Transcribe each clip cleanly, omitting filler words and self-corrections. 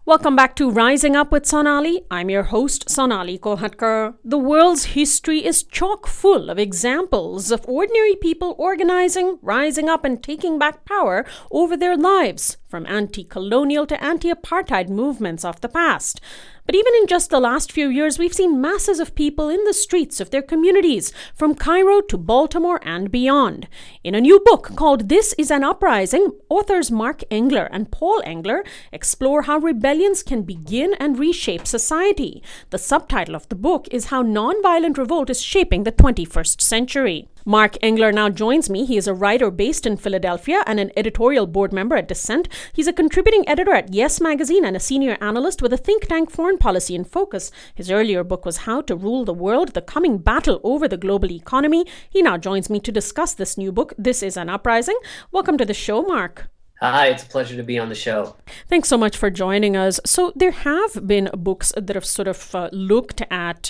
Welcome back to Rising Up with Sonali. I'm your host, Sonali Kolhatkar. The world's history is chock full of examples of ordinary people organizing, rising up, and taking back power over their lives, from anti-colonial to anti-apartheid movements of the past. But even in just the last few years, we've seen masses of people in the streets of their communities, from Cairo to Baltimore and beyond. In a new book called This is an Uprising, authors Mark Engler and Paul Engler explore how rebellions can begin and reshape society. The subtitle of the book is How Nonviolent Revolt is Shaping the 21st Century. Mark Engler now joins me. He is a writer based in Philadelphia and an editorial board member at Dissent. He's a contributing editor at Yes Magazine and a senior analyst with a think tank Foreign Policy in Focus. His earlier book was How to Rule the World, the Coming Battle Over the Global Economy. He now joins me to discuss this new book, This is an Uprising. Welcome to the show, Mark. Hi, it's a pleasure to be on the show. Thanks so much for joining us. So there have been books that have sort of looked at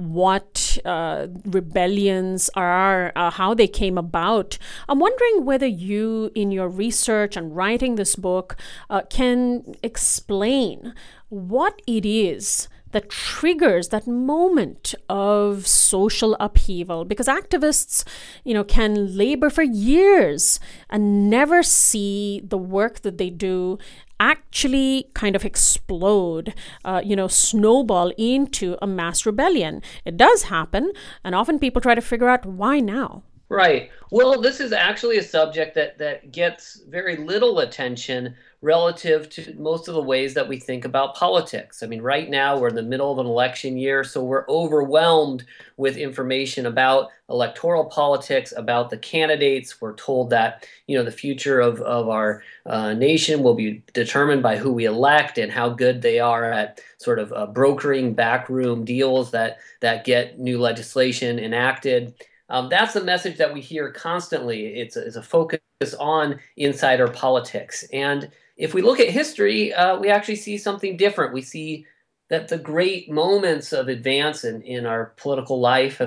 what rebellions are, how they came about. I'm wondering whether you, in your research and writing this book, can explain what it is that triggers that moment of social upheaval, because activists, can labor for years and never see the work that they do actually kind of explode, snowball into a mass rebellion. It does happen, and often people try to figure out why now. Right. Well, this is actually a subject that gets very little attention relative to most of the ways that we think about politics. I mean, right now we're in the middle of an election year, so we're overwhelmed with information about electoral politics, about the candidates. We're told that, the future of our nation will be determined by who we elect and how good they are at sort of brokering backroom deals that get new legislation enacted. That's the message that we hear constantly. It's a focus on insider politics. And if we look at history, we actually see something different. We see that the great moments of advance in our political life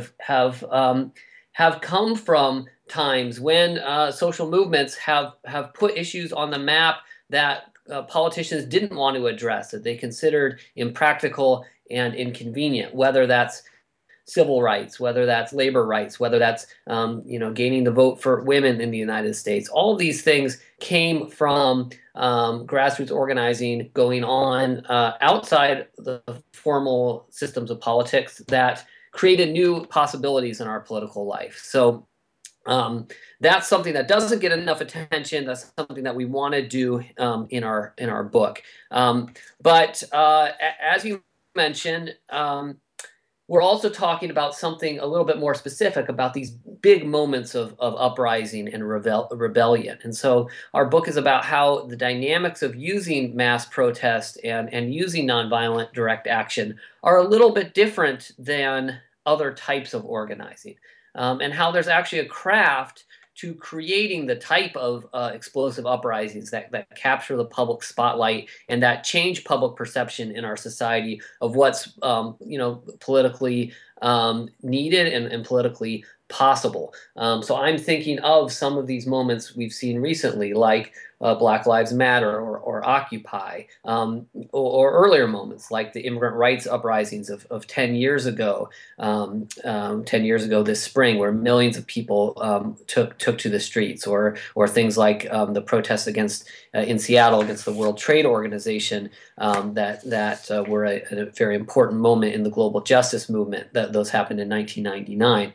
have come from times when social movements have put issues on the map that politicians didn't want to address, that they considered impractical and inconvenient, whether that's civil rights, whether that's labor rights, whether that's gaining the vote for women in the United States. All of these things came from grassroots organizing going on outside the formal systems of politics that created new possibilities in our political life. So that's something that doesn't get enough attention. That's something that we want to do in our book. But as you mentioned, we're also talking about something a little bit more specific about these big moments of uprising and rebellion. And so our book is about how the dynamics of using mass protest and using nonviolent direct action are a little bit different than other types of organizing, and how there's actually a craft to creating the type of explosive uprisings that capture the public spotlight and that change public perception in our society of what's politically needed and politically possible. So I'm thinking of some of these moments we've seen recently, like Black Lives Matter or Occupy, or earlier moments like the immigrant rights uprisings of 10 years ago, 10 years ago this spring, where millions of people took to the streets, or things like the protests in Seattle against the World Trade Organization that were a very important moment in the global justice movement. Those happened in 1999.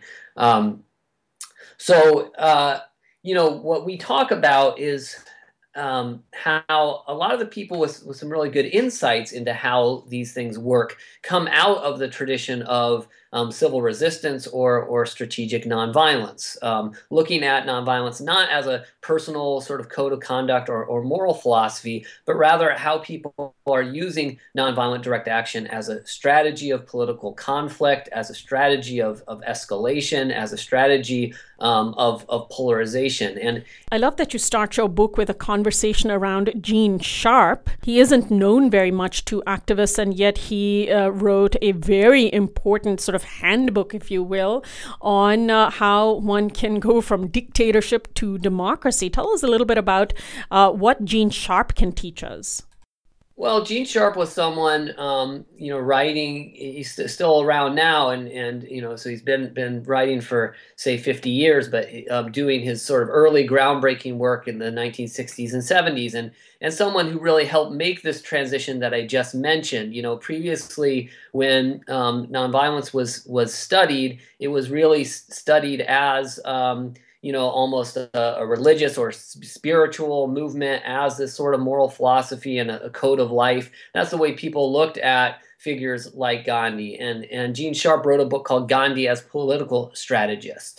What we talk about is how a lot of the people with some really good insights into how these things work come out of the tradition of civil resistance or strategic nonviolence, looking at nonviolence not as a personal sort of code of conduct or moral philosophy, but rather how people are using nonviolent direct action as a strategy of political conflict, as a strategy of escalation, as a strategy of polarization. And I love that you start your book with a conversation around Gene Sharp. He isn't known very much to activists, and yet he wrote a very important sort of handbook, if you will, on how one can go from dictatorship to democracy. Tell us a little bit about what Gene Sharp can teach us. Well, Gene Sharp was someone, writing. He's still around now, and so he's been writing for say 50 years, but doing his sort of early groundbreaking work in the 1960s and 70s, and someone who really helped make this transition that I just mentioned. Previously when nonviolence was studied, it was really studied as almost a religious or spiritual movement, as this sort of moral philosophy and a code of life. That's the way people looked at figures like Gandhi. And Gene Sharp wrote a book called Gandhi as Political Strategist.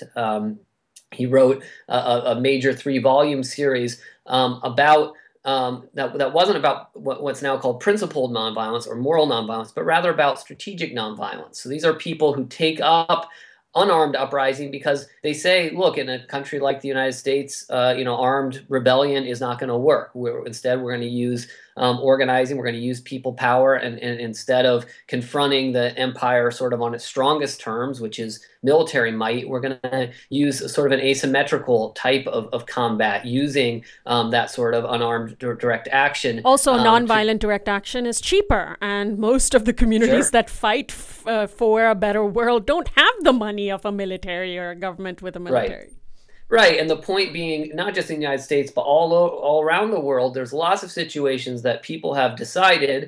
He wrote a major 3-volume series about that wasn't about what's now called principled nonviolence or moral nonviolence, but rather about strategic nonviolence. So these are people who take up unarmed uprising because they say, look, in a country like the United States, armed rebellion is not going to work. Instead, we're going to use organizing. We're going to use people power, and instead of confronting the empire sort of on its strongest terms, which is military might, we're going to use a sort of an asymmetrical type of combat, using that sort of unarmed direct action. Also, nonviolent direct action is cheaper, and most of the communities that fight for a better world don't have the money of a military or a government with a military. Right, and the point being, not just in the United States, but all around the world, there's lots of situations that people have decided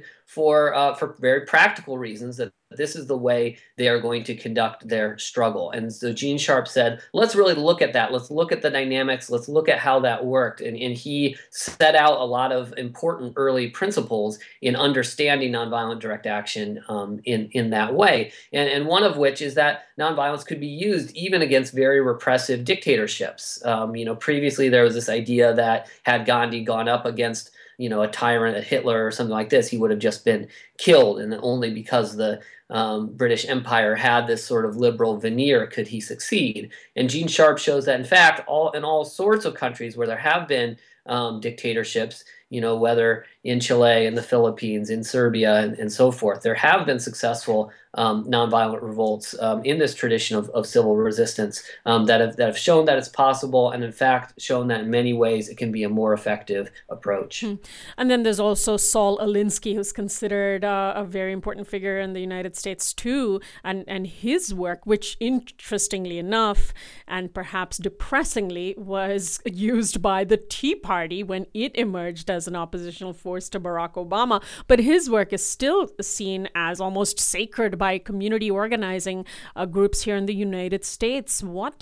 for very practical reasons that this is the way they are going to conduct their struggle. And so Gene Sharp said, let's really look at that. Let's look at the dynamics. Let's look at how that worked. And he set out a lot of important early principles in understanding nonviolent direct action in that way. And one of which is that nonviolence could be used even against very repressive dictatorships. Previously there was this idea that had Gandhi gone up against a tyrant, a Hitler or something like this, he would have just been killed. And only because the British Empire had this sort of liberal veneer could he succeed. And Gene Sharp shows that, in fact, in all sorts of countries where there have been dictatorships, whether in Chile, in the Philippines, in Serbia, and so forth, there have been successful nonviolent revolts in this tradition of civil resistance that have shown that it's possible, and in fact shown that in many ways it can be a more effective approach. And then there's also Saul Alinsky, who's considered a very important figure in the United States too, and his work, which interestingly enough, and perhaps depressingly, was used by the Tea Party when it emerged as an oppositional force to Barack Obama. But his work is still seen as almost sacred by community organizing groups here in the United States. What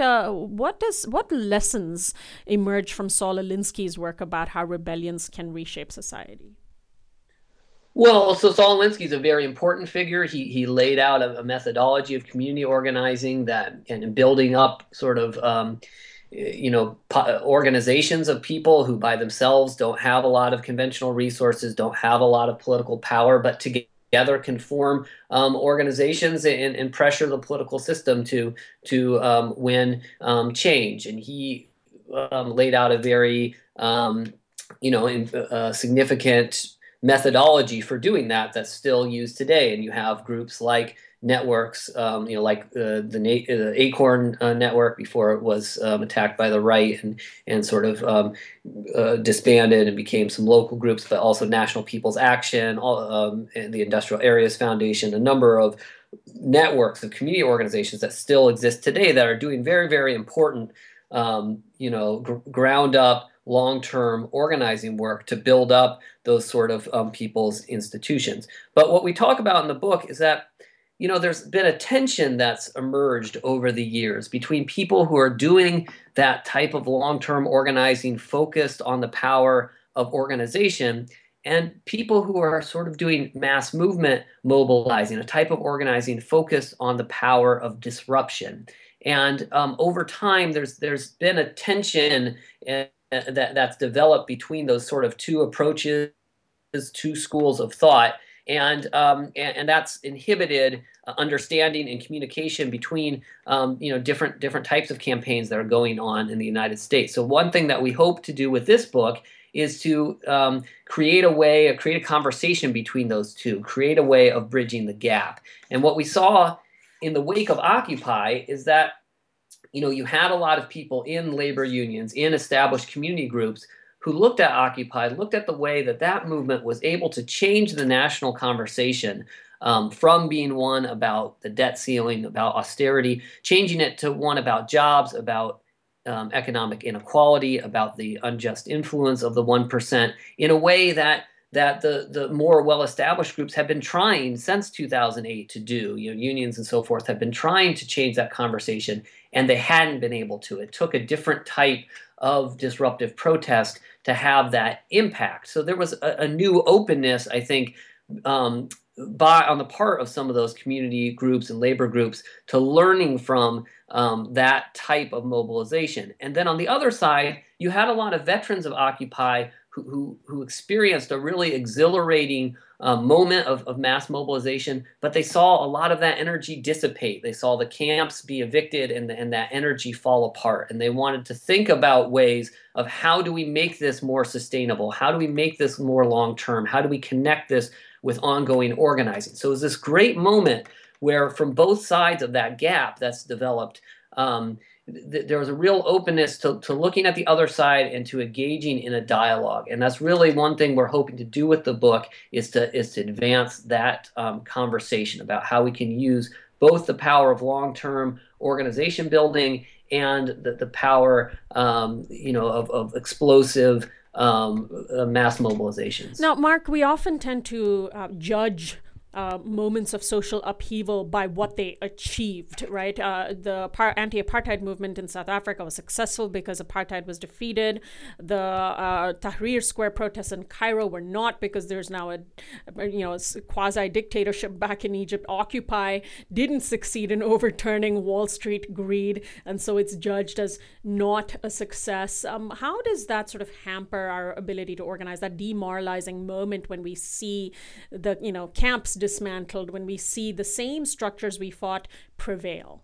lessons emerge from Saul Alinsky's work about how rebellions can reshape society? Well, so Saul Alinsky is a very important figure. He laid out a methodology of community organizing and building up sort of organizations of people who by themselves don't have a lot of conventional resources, don't have a lot of political power, but together can form organizations and pressure the political system to win change. And he laid out a very significant methodology for doing that's still used today. And you have groups like networks, like the Acorn network before it was attacked by the right and sort of disbanded and became some local groups, but also National People's Action, and the Industrial Areas Foundation, a number of networks of community organizations that still exist today that are doing very, very important, ground up, long-term organizing work to build up those sort of people's institutions. But what we talk about in the book is that there's been a tension that's emerged over the years between people who are doing that type of long-term organizing focused on the power of organization and people who are sort of doing mass movement mobilizing, a type of organizing focused on the power of disruption. And over time, there's been a tension that's developed between those sort of two approaches, two schools of thought. And that's inhibited understanding and communication between different types of campaigns that are going on in the United States. So one thing that we hope to do with this book is to create a conversation between those two, create a way of bridging the gap. And what we saw in the wake of Occupy is that you had a lot of people in labor unions, in established community groups, who looked at Occupy, looked at the way that that movement was able to change the national conversation from being one about the debt ceiling, about austerity, changing it to one about jobs, about economic inequality, about the unjust influence of the 1%, in a way that the more well-established groups have been trying since 2008 to do. Unions and so forth have been trying to change that conversation, and they hadn't been able to. It took a different type of disruptive protest to have that impact. So there was a new openness, I think, on the part of some of those community groups and labor groups to learning from that type of mobilization. And then on the other side, you had a lot of veterans of Occupy who experienced a really exhilarating moment of mass mobilization, but they saw a lot of that energy dissipate. They saw the camps be evicted and that energy fall apart. And they wanted to think about ways of how do we make this more sustainable? How do we make this more long-term? How do we connect this with ongoing organizing? So it was this great moment where from both sides of that gap that's developed, there was a real openness to looking at the other side and to engaging in a dialogue. And that's really one thing we're hoping to do with the book is to advance that conversation about how we can use both the power of long-term organization building and the power of explosive mass mobilizations. Now, Mark, we often tend to judge moments of social upheaval by what they achieved, right? The anti-apartheid movement in South Africa was successful because apartheid was defeated. The Tahrir Square protests in Cairo were not, because there's now a quasi-dictatorship back in Egypt. Occupy didn't succeed in overturning Wall Street greed, and so it's judged as not a success. How does that sort of hamper our ability to organize, that demoralizing moment when we see the camps dismantled, when we see the same structures we fought prevail?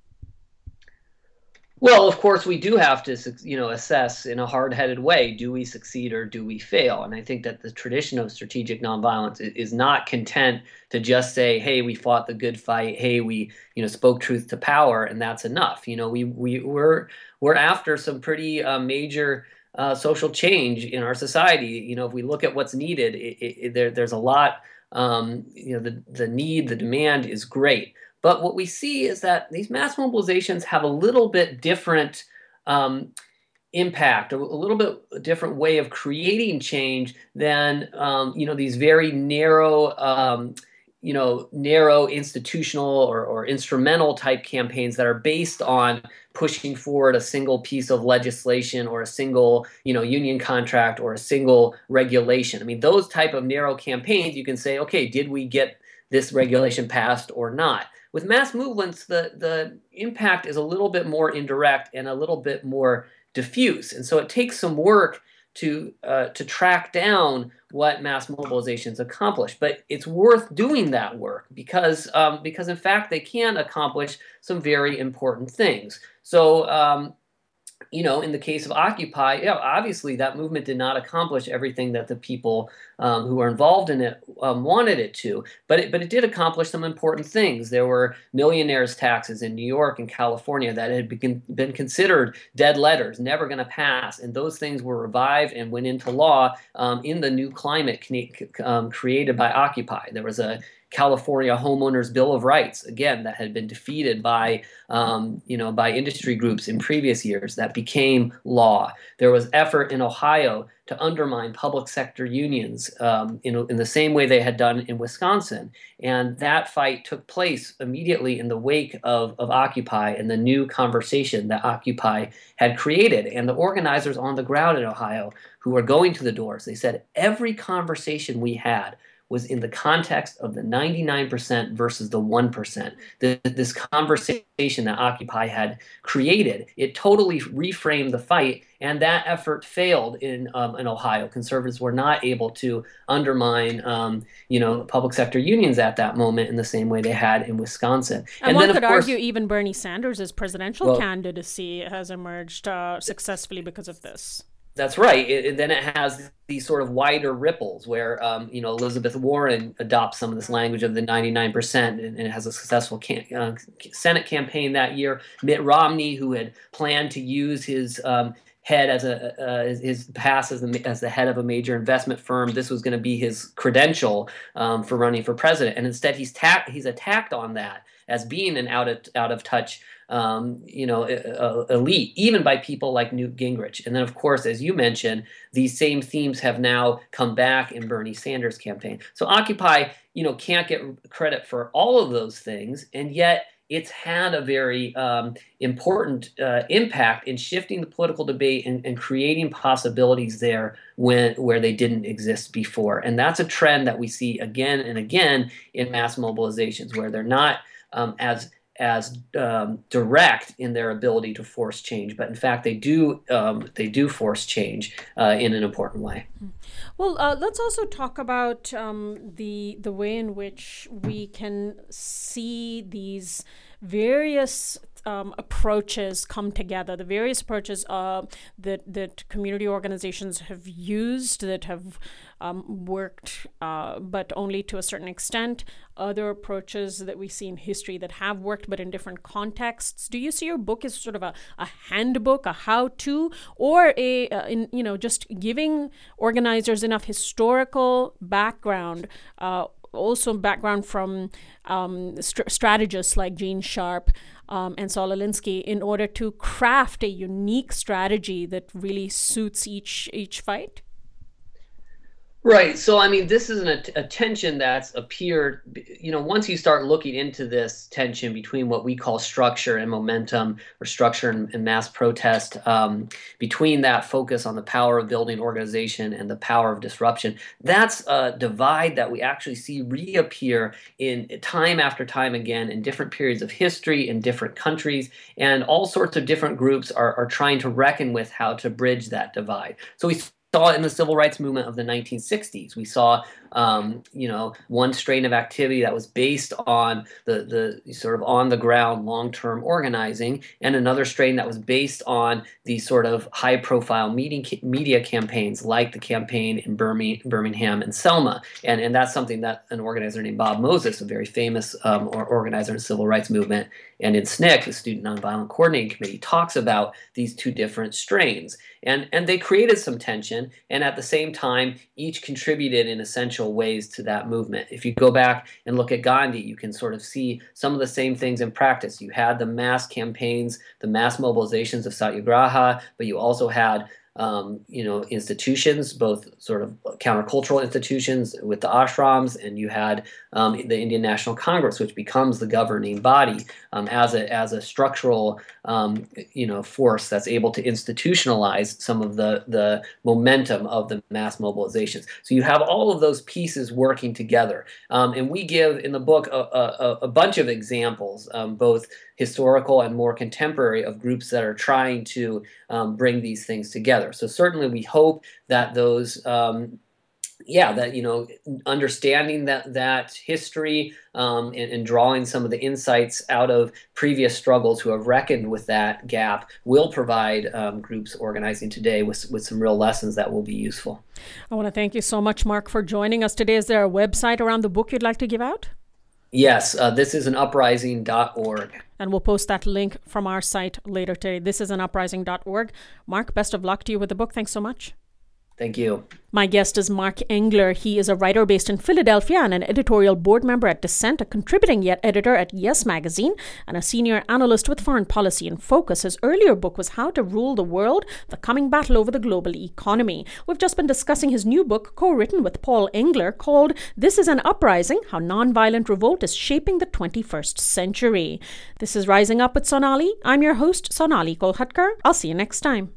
Well, of course, we do have to, assess in a hard-headed way, do we succeed or do we fail? And I think that the tradition of strategic nonviolence is not content to just say, hey, we fought the good fight, hey, we, spoke truth to power, and that's enough. We're after some pretty major social change in our society. If we look at what's needed, there's a lot. The need, the demand is great. But what we see is that these mass mobilizations have a little bit different impact, a little bit different way of creating change than, these very narrow, narrow institutional or instrumental type campaigns that are based on pushing forward a single piece of legislation or a single, union contract or a single regulation. I mean, those type of narrow campaigns, you can say, okay, did we get this regulation passed or not? With mass movements, the impact is a little bit more indirect and a little bit more diffuse. And so it takes some work to track down what mass mobilizations accomplish. But it's worth doing that work because in fact, they can accomplish some very important things. So, in the case of Occupy, obviously that movement did not accomplish everything that the people who were involved in it wanted it to, but it did accomplish some important things. There were millionaires' taxes in New York and California that had been considered dead letters, never going to pass, and those things were revived and went into law in the new climate created by Occupy. There was a California Homeowners Bill of Rights, again, that had been defeated by industry groups in previous years, that became law. There was effort in Ohio to undermine public sector unions in the same way they had done in Wisconsin. And that fight took place immediately in the wake of Occupy and the new conversation that Occupy had created. And the organizers on the ground in Ohio who were going to the doors, they said every conversation we had was in the context of the 99% versus the 1%. This conversation that Occupy had created, it totally reframed the fight, and that effort failed in Ohio. Conservatives were not able to undermine, public sector unions at that moment in the same way they had in Wisconsin. And one could argue even Bernie Sanders' presidential candidacy has emerged successfully because of this. That's right. And then it has these sort of wider ripples where, Elizabeth Warren adopts some of this language of the 99% and it has a successful Senate campaign that year. Mitt Romney, who had planned to use his head as his past as the head of a major investment firm. This was going to be his credential for running for president, and instead he's attacked on that as being an out of touch elite, even by people like Newt Gingrich. And then, of course, as you mentioned, these same themes have now come back in Bernie Sanders' campaign. So Occupy, can't get credit for all of those things, and yet it's had a very important impact in shifting the political debate and creating possibilities there where they didn't exist before. And that's a trend that we see again and again in mass mobilizations, where they're not as direct in their ability to force change, but in fact they do force change in an important way. Well, let's also talk about the way in which we can see these various approaches come together, the various approaches that community organizations have used, that have worked, but only to a certain extent, other approaches that we see in history that have worked, but in different contexts. Do you see your book as sort of a handbook, a how-to, or just giving organizers enough historical background, also background from strategists like Gene Sharp and Saul Alinsky, in order to craft a unique strategy that really suits each fight? Right. So, I mean, this is a tension that's appeared, once you start looking into this tension between what we call structure and momentum, or structure and mass protest, between that focus on the power of building organization and the power of disruption, that's a divide that we actually see reappear in time after time again in different periods of history in different countries, and all sorts of different groups are trying to reckon with how to bridge that divide. So we saw it in the civil rights movement of the 1960s. We saw, one strain of activity that was based on the sort of on-the-ground long-term organizing, and another strain that was based on these sort of high-profile media campaigns, like the campaign in Birmingham and Selma. And that's something that an organizer named Bob Moses, a very famous organizer in the civil rights movement, and in SNCC, the Student Nonviolent Coordinating Committee, talks about these two different strains. And they created some tension, and at the same time, each contributed in essential ways to that movement. If you go back and look at Gandhi, you can sort of see some of the same things in practice. You had the mass campaigns, the mass mobilizations of Satyagraha, but you also had institutions, both sort of countercultural institutions with the ashrams, and you had the Indian National Congress, which becomes the governing body as a structural force that's able to institutionalize some of the momentum of the mass mobilizations. So you have all of those pieces working together, and we give in the book a bunch of examples, both historical and more contemporary, of groups that are trying to bring these things together. So certainly we hope that those understanding that history and drawing some of the insights out of previous struggles who have reckoned with that gap will provide groups organizing today with some real lessons that will be useful. I want to thank you so much, Mark, for joining us today. Is there a website around the book you'd like to give out? Yes, this is an uprising.org. And we'll post that link from our site later today. This is an uprising.org. Mark, best of luck to you with the book. Thanks so much. Thank you. My guest is Mark Engler. He is a writer based in Philadelphia and an editorial board member at Dissent, a contributing yet editor at Yes Magazine, and a senior analyst with Foreign Policy in Focus. His earlier book was How to Rule the World, The Coming Battle Over the Global Economy. We've just been discussing his new book, co-written with Paul Engler, called This is an Uprising, How Nonviolent Revolt is Shaping the 21st Century. This is Rising Up with Sonali. I'm your host, Sonali Kolhatkar. I'll see you next time.